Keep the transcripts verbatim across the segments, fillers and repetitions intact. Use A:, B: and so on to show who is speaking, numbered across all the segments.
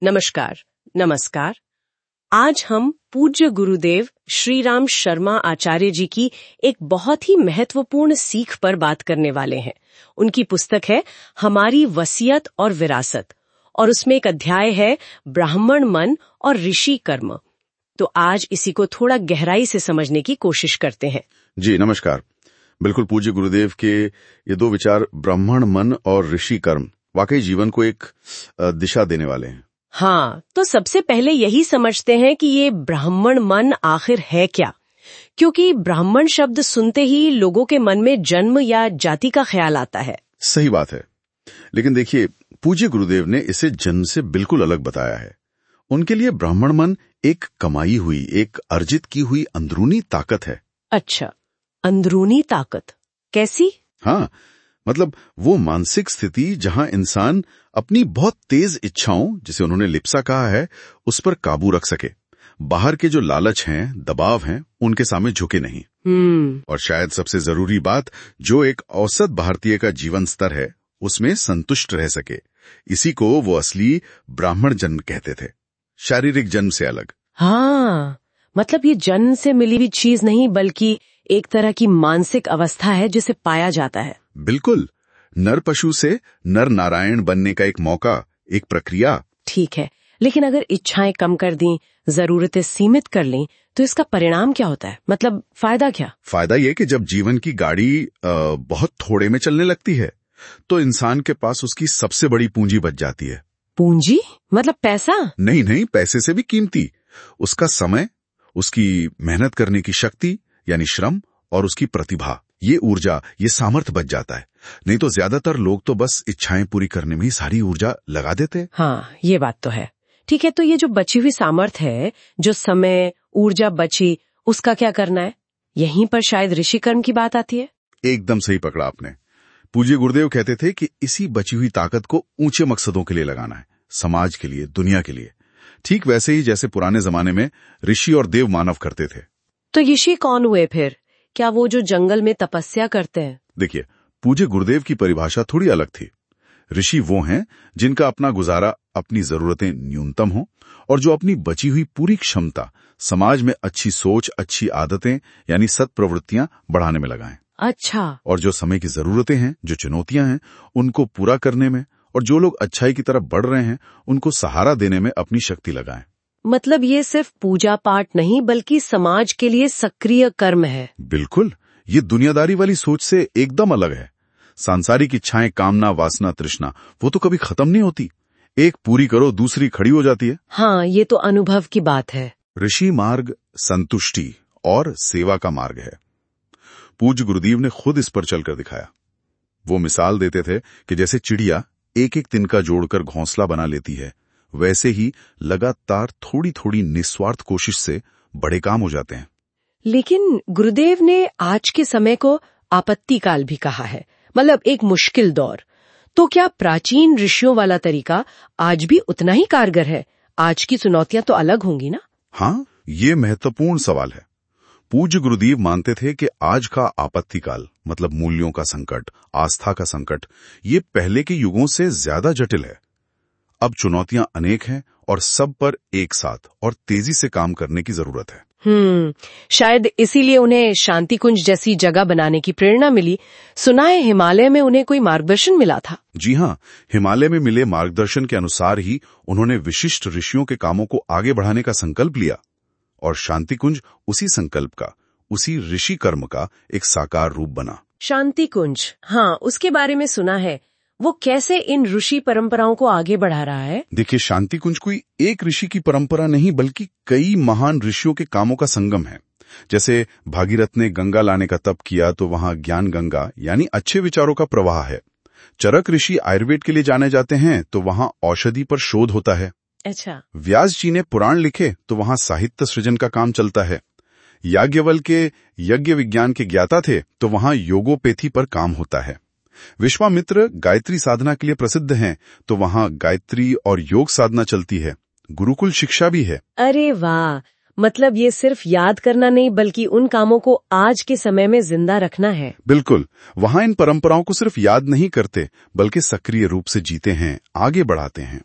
A: नमस्कार नमस्कार आज हम पूज्य गुरुदेव श्री राम शर्मा आचार्य जी की एक बहुत ही महत्वपूर्ण सीख पर बात करने वाले हैं। उनकी पुस्तक है हमारी वसीयत और विरासत और उसमें एक अध्याय है ब्राह्मण मन और ऋषि कर्म। तो आज इसी को थोड़ा गहराई से समझने की कोशिश करते हैं।
B: जी नमस्कार। बिल्कुल, पूज्य गुरुदेव के ये दो विचार ब्राह्मण मन और ऋषि कर्म वाकई जीवन को एक दिशा देने वाले हैं।
A: हाँ, तो सबसे पहले यही समझते हैं कि ये ब्राह्मण मन आखिर है क्या, क्योंकि ब्राह्मण शब्द सुनते ही लोगों के मन में जन्म या जाति का ख्याल आता है।
B: सही बात है, लेकिन देखिए पूज्य गुरुदेव ने इसे जन्म से बिल्कुल अलग बताया है। उनके लिए ब्राह्मण मन एक कमाई हुई, एक अर्जित की हुई अंदरूनी ताकत है।
A: अच्छा, अंदरूनी ताकत कैसी?
B: हाँ, मतलब वो मानसिक स्थिति जहां इंसान अपनी बहुत तेज इच्छाओं, जिसे उन्होंने लिप्सा कहा है, उस पर काबू रख सके। बाहर के जो लालच हैं, दबाव हैं, उनके सामने झुके नहीं।
A: हम्म
B: और शायद सबसे जरूरी बात, जो एक औसत भारतीय का जीवन स्तर है उसमें संतुष्ट रह सके। इसी को वो असली ब्राह्मण जन्म कहते थे, शारीरिक जन्म से अलग।
A: हाँ, मतलब ये जन्म से मिली हुई चीज नहीं बल्कि एक तरह की मानसिक अवस्था है जिसे पाया जाता है।
B: बिल्कुल, नर पशु से नर नारायण बनने का एक मौका, एक प्रक्रिया। ठीक
A: है, लेकिन अगर इच्छाएं कम कर दी, जरूरतें सीमित कर ली, तो इसका परिणाम क्या होता है? मतलब फायदा क्या?
B: फायदा ये कि जब जीवन की गाड़ी आ, बहुत थोड़े में चलने लगती है तो इंसान के पास उसकी सबसे बड़ी पूंजी बच जाती है।
A: पूंजी मतलब पैसा?
B: नहीं नहीं, पैसे से भी कीमती उसका समय, उसकी मेहनत करने की शक्ति यानी श्रम और उसकी प्रतिभा, ये ऊर्जा, ये सामर्थ्य बच जाता है। नहीं तो ज्यादातर लोग तो बस इच्छाएं पूरी करने में ही सारी ऊर्जा लगा देते हैं।
A: हाँ, ये बात तो है। ठीक है, तो ये जो बची हुई सामर्थ्य है, जो समय ऊर्जा बची, उसका क्या करना है? यहीं पर शायद ऋषि कर्म की बात आती है।
B: एकदम सही पकड़ा आपने। पूज्य गुरुदेव कहते थे कि इसी बची हुई ताकत को ऊंचे मकसदों के लिए लगाना है, समाज के लिए, दुनिया के लिए। ठीक वैसे ही जैसे पुराने जमाने में ऋषि और देव मानव करते थे।
A: तो ऋषि कौन हुए फिर? क्या वो जो जंगल में तपस्या करते हैं?
B: देखिए, पूज्य गुरुदेव की परिभाषा थोड़ी अलग थी। ऋषि वो हैं जिनका अपना गुजारा, अपनी जरूरतें न्यूनतम हो और जो अपनी बची हुई पूरी क्षमता समाज में अच्छी सोच, अच्छी आदतें यानी सत्प्रवृत्तियां बढ़ाने में लगाएं।
A: अच्छा।
B: और जो समय की जरूरतें हैं, जो चुनौतियां हैं, उनको पूरा करने में, और जो लोग अच्छाई की तरफ बढ़ रहे हैं उनको सहारा देने में अपनी शक्ति लगाएं।
A: मतलब ये सिर्फ पूजा पाठ नहीं बल्कि समाज के लिए सक्रिय कर्म है।
B: बिल्कुल, ये दुनियादारी वाली सोच से एकदम अलग है। सांसारिक इच्छाएं, कामना, वासना, तृष्णा, वो तो कभी खत्म नहीं होती। एक पूरी करो दूसरी खड़ी हो जाती है।
A: हाँ, ये तो अनुभव की बात है।
B: ऋषि मार्ग संतुष्टि और सेवा का मार्ग है। पूज्य गुरुदेव ने खुद इस पर चलकर दिखाया। वो मिसाल देते थे कि जैसे चिड़िया एक एक तिनका जोड़कर घोंसला बना लेती है, वैसे ही लगातार थोड़ी थोड़ी निस्वार्थ कोशिश से बड़े काम हो जाते हैं।
A: लेकिन गुरुदेव ने आज के समय को आपत्ति काल भी कहा है, मतलब एक मुश्किल दौर। तो क्या प्राचीन ऋषियों वाला तरीका आज भी उतना ही कारगर है? आज की चुनौतियां तो अलग होंगी ना?
B: हाँ, ये महत्वपूर्ण सवाल है। पूज्य गुरुदेव मानते थे कि आज का आपत्ति काल, मतलब मूल्यों का संकट, आस्था का संकट, ये पहले के युगों से ज्यादा जटिल है। अब चुनौतियां अनेक हैं और सब पर एक साथ और तेजी से काम करने की जरूरत है।
A: हम्म शायद इसीलिए उन्हें शांति कुंज जैसी जगह बनाने की प्रेरणा मिली। सुना है हिमालय में उन्हें कोई मार्गदर्शन मिला था।
B: जी हाँ, हिमालय में मिले मार्गदर्शन के अनुसार ही उन्होंने विशिष्ट ऋषियों के कामों को आगे बढ़ाने का संकल्प लिया, और शांति कुंज उसी संकल्प का, उसी ऋषि कर्म का एक साकार रूप बना।
A: शांति कुंज, हाँ, उसके बारे में सुना है। वो कैसे इन ऋषि परंपराओं को आगे बढ़ा रहा है?
B: देखिए, शांति कुंज कोई एक ऋषि की परंपरा नहीं बल्कि कई महान ऋषियों के कामों का संगम है। जैसे भागीरथ ने गंगा लाने का तप किया तो वहां ज्ञान गंगा यानी अच्छे विचारों का प्रवाह है। चरक ऋषि आयुर्वेद के लिए जाने जाते हैं तो वहां औषधि पर शोध होता है।
A: अच्छा।
B: व्यास जी ने पुराण लिखे तो वहां साहित्य सृजन का काम चलता है। याज्ञवल्क्य के यज्ञ विज्ञान के ज्ञाता थे तो वहां योगोपैथी पर काम होता है। विश्वामित्र गायत्री साधना के लिए प्रसिद्ध हैं तो वहां गायत्री और योग साधना चलती है। गुरुकुल शिक्षा भी है।
A: अरे वाह, मतलब ये सिर्फ याद करना नहीं बल्कि उन कामों को आज के समय में जिंदा रखना है।
B: बिल्कुल, वहां इन परंपराओं को सिर्फ याद नहीं करते बल्कि सक्रिय रूप से जीते हैं, आगे बढ़ाते हैं।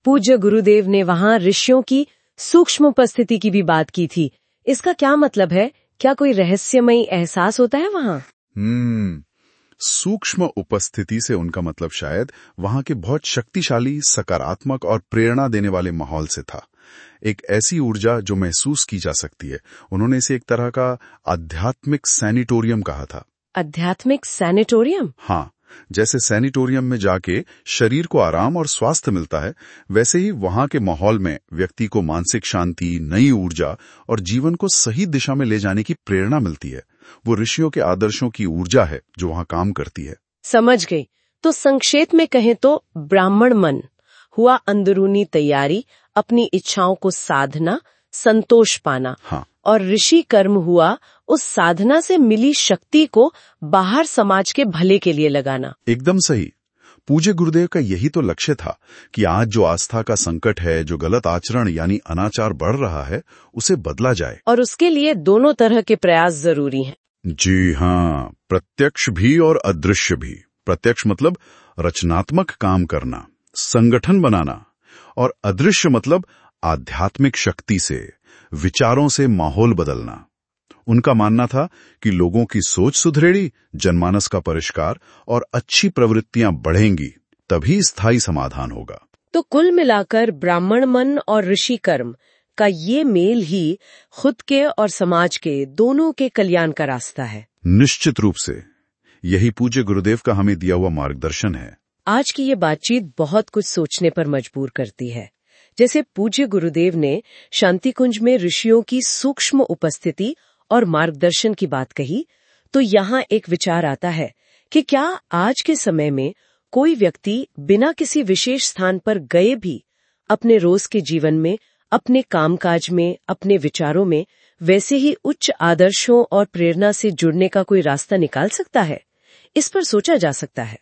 A: पूज्य गुरुदेव ने वहां ऋषियों की सूक्ष्म उपस्थिति की भी बात की थी। इसका क्या मतलब है? क्या कोई रहस्यमयी एहसास होता है वहां?
B: हम्म सूक्ष्म उपस्थिति से उनका मतलब शायद वहां के बहुत शक्तिशाली, सकारात्मक और प्रेरणा देने वाले माहौल से था। एक ऐसी ऊर्जा जो महसूस की जा सकती है। उन्होंने इसे एक तरह का आध्यात्मिक सैनिटोरियम कहा था।
A: आध्यात्मिक सैनिटोरियम?
B: हाँ, जैसे सैनिटोरियम में जाके शरीर को आराम और स्वास्थ्य मिलता है, वैसे ही वहां के माहौल में व्यक्ति को मानसिक शांति, नई ऊर्जा और जीवन को सही दिशा में ले जाने की प्रेरणा मिलती है। वो ऋषियों के आदर्शों की ऊर्जा है जो वहां काम करती है।
A: समझ गई। तो संक्षेप में कहें तो ब्राह्मण मन हुआ अंदरूनी तैयारी, अपनी इच्छाओं को साधना, संतोष पाना।
B: हाँ।
A: और ऋषि कर्म हुआ उस साधना से मिली शक्ति को बाहर समाज के भले के लिए लगाना।
B: एकदम सही। पूज्य गुरुदेव का यही तो लक्ष्य था कि आज जो आस्था का संकट है, जो गलत आचरण यानी अनाचार बढ़ रहा है, उसे बदला जाए।
A: और उसके लिए दोनों तरह के प्रयास जरूरी हैं।
B: जी हाँ, प्रत्यक्ष भी और अदृश्य भी। प्रत्यक्ष मतलब रचनात्मक काम करना, संगठन बनाना, और अदृश्य मतलब आध्यात्मिक शक्ति से, विचारों से माहौल बदलना। उनका मानना था कि लोगों की सोच सुधरेगी, जनमानस का परिष्कार और अच्छी प्रवृत्तियां बढ़ेंगी, तभी स्थायी समाधान होगा।
A: तो कुल मिलाकर ब्राह्मण मन और ऋषि कर्म का ये मेल ही खुद के और समाज के दोनों के कल्याण का रास्ता है।
B: निश्चित रूप से यही पूज्य गुरुदेव का हमें दिया हुआ मार्गदर्शन है।
A: आज की ये बातचीत बहुत कुछ सोचने पर मजबूर करती है। जैसे पूज्य गुरुदेव ने शांति कुंज में ऋषियों की सूक्ष्म उपस्थिति और मार्गदर्शन की बात कही, तो यहाँ एक विचार आता है कि क्या आज के समय में कोई व्यक्ति बिना किसी विशेष स्थान पर गए भी अपने रोज के जीवन में, अपने कामकाज में, अपने विचारों में वैसे ही उच्च आदर्शों और प्रेरणा से जुड़ने का कोई रास्ता निकाल सकता है? इस पर सोचा जा सकता है।